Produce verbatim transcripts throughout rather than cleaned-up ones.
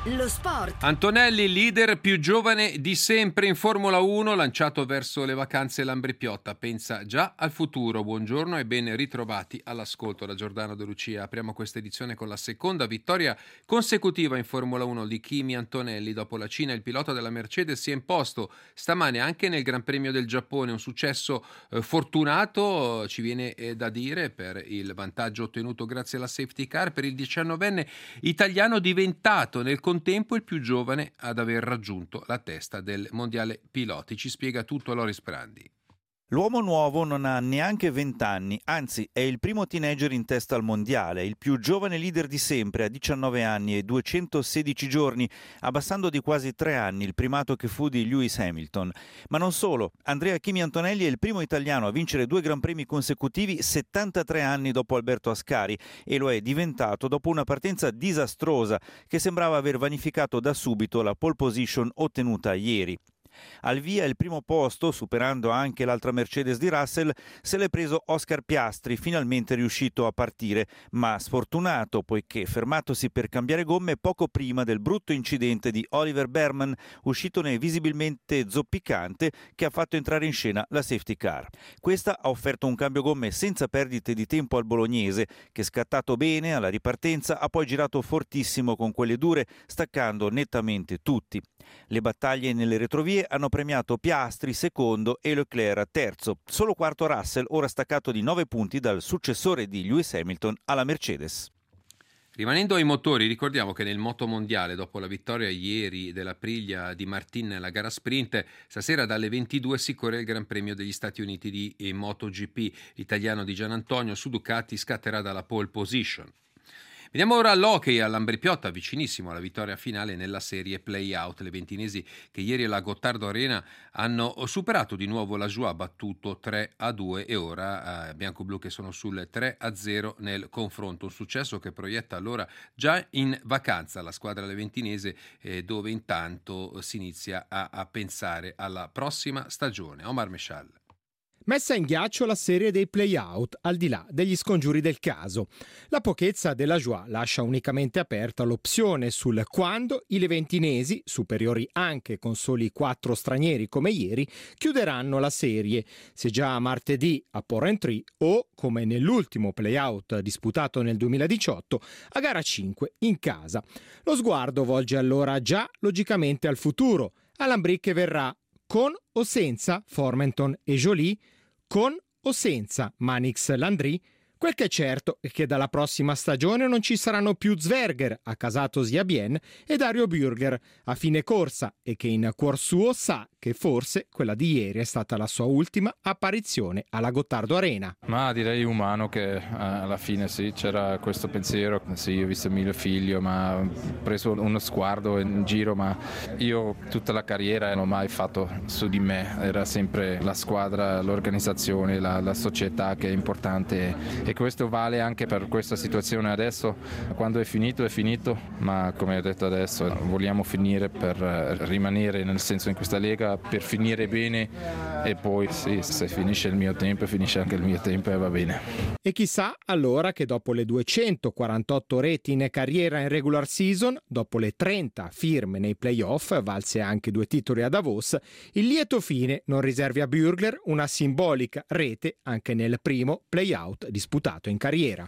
Lo sport. Antonelli, leader più giovane di sempre in Formula uno, lanciato verso le vacanze Lambripiotta, pensa già al futuro. Buongiorno e ben ritrovati all'ascolto da Giordano De Lucia. Apriamo questa edizione con la seconda vittoria consecutiva in Formula uno di Kimi Antonelli. Dopo la Cina il pilota della Mercedes si è imposto stamane anche nel Gran Premio del Giappone, un successo eh, fortunato, ci viene eh, da dire, per il vantaggio ottenuto grazie alla safety car per il diciannovenne italiano, diventato nel contempo il più giovane ad aver raggiunto la testa del mondiale piloti. Ci spiega tutto Loris Prandi. L'uomo nuovo non ha neanche vent'anni, anzi è il primo teenager in testa al mondiale, il più giovane leader di sempre a diciannove anni e duecentosedici giorni, abbassando di quasi tre anni il primato che fu di Lewis Hamilton. Ma non solo, Andrea Kimi Antonelli è il primo italiano a vincere due Gran Premi consecutivi settantatré anni dopo Alberto Ascari, e lo è diventato dopo una partenza disastrosa che sembrava aver vanificato da subito la pole position ottenuta ieri. Al via il primo posto, superando anche l'altra Mercedes di Russell, se l'è preso Oscar Piastri, finalmente riuscito a partire, ma sfortunato poiché fermatosi per cambiare gomme poco prima del brutto incidente di Oliver Behrman, uscitone visibilmente zoppicante, che ha fatto entrare in scena la safety car. Questa ha offerto un cambio gomme senza perdite di tempo al bolognese, che scattato bene alla ripartenza ha poi girato fortissimo con quelle dure, staccando nettamente tutti. Le battaglie nelle retrovie hanno premiato Piastri secondo e Leclerc terzo, solo quarto Russell, ora staccato di nove punti dal successore di Lewis Hamilton alla Mercedes. Rimanendo ai motori, ricordiamo che nel motomondiale, dopo la vittoria ieri dell'Aprilia di Martin nella gara sprint, stasera dalle ventidue si corre il Gran Premio degli Stati Uniti di MotoGP. L'italiano di Gianantonio su Ducati scatterà dalla pole position. Vediamo ora l'hockey a Lambripiotta, vicinissimo alla vittoria finale nella serie play-out. Le ventinesi che ieri alla Gottardo Arena hanno superato di nuovo la Joie, battuto tre a due, e ora eh, bianco-blu che sono sul tre a zero nel confronto. Un successo che proietta allora già in vacanza la squadra leventinese, eh, dove intanto si inizia a, a pensare alla prossima stagione. Omar Meshal. Messa in ghiaccio la serie dei play-out, al di là degli scongiuri del caso. La pochezza della Joie lascia unicamente aperta l'opzione sul quando i leventinesi, superiori anche con soli quattro stranieri come ieri, chiuderanno la serie, se già martedì a Porrentry o, come nell'ultimo play-out disputato nel duemiladiciotto, a gara cinque in casa. Lo sguardo volge allora già logicamente al futuro, a Lambric che verrà con o senza Formenton e Joly, con o senza Manix Landry. Quel che è certo è che dalla prossima stagione non ci saranno più Zwerger, accasato Ziabien, e Dario Bürger a fine corsa, e che in cuor suo sa che forse quella di ieri è stata la sua ultima apparizione alla Gottardo Arena. Ma direi umano, che eh, alla fine sì, c'era questo pensiero. Sì, ho visto mio figlio, ma ho preso uno sguardo in giro, ma io tutta la carriera non ho mai fatto su di me, era sempre la squadra, l'organizzazione, la, la società che è importante. E questo vale anche per questa situazione adesso. Quando è finito è finito, ma come ho detto adesso vogliamo finire per rimanere, nel senso, in questa lega, per finire bene, e poi sì, se finisce il mio tempo finisce anche il mio tempo e va bene. E chissà allora che dopo le duecentoquarantotto reti in carriera in regular season, dopo le trenta firme nei playoff, valse anche due titoli a Davos, il lieto fine non riservi a Bürger una simbolica rete anche nel primo playout disputato in carriera.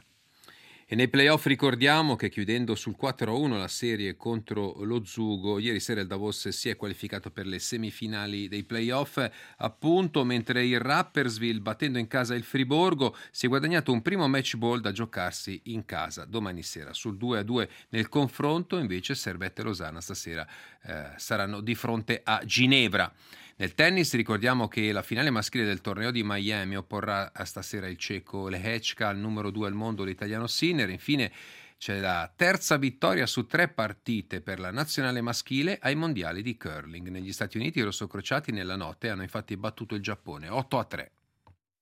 E nei playoff ricordiamo che, chiudendo sul quattro a uno la serie contro lo Zugo, ieri sera il Davos si è qualificato per le semifinali dei playoff, appunto, mentre il Rapperswil, battendo in casa il Friburgo, si è guadagnato un primo match ball da giocarsi in casa domani sera. Sul due a due nel confronto invece Servette e Losanna stasera eh, saranno di fronte a Ginevra. Nel tennis ricordiamo che la finale maschile del torneo di Miami opporrà a stasera il ceco Lehečka al numero due al mondo, l'italiano Sinner. Infine c'è la terza vittoria su tre partite per la nazionale maschile ai mondiali di curling. Negli Stati Uniti i rossocrociati nella notte hanno infatti battuto il Giappone otto a tre.